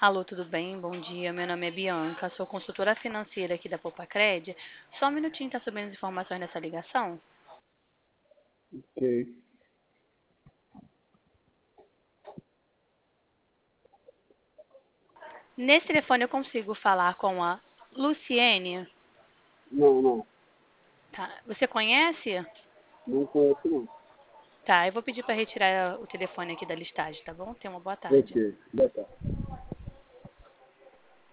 Alô, tudo bem? Bom dia. Meu nome é Bianca, sou consultora financeira aqui da Popacred. Só um minutinho, tá subindo as informações dessa ligação? Ok. Nesse telefone eu consigo falar com a Luciene? Não, não. Tá. Você conhece? Não conheço, não. Tá, eu vou pedir para retirar o telefone aqui da listagem, tá bom? Tenha uma boa Ok. tarde. Boa tarde.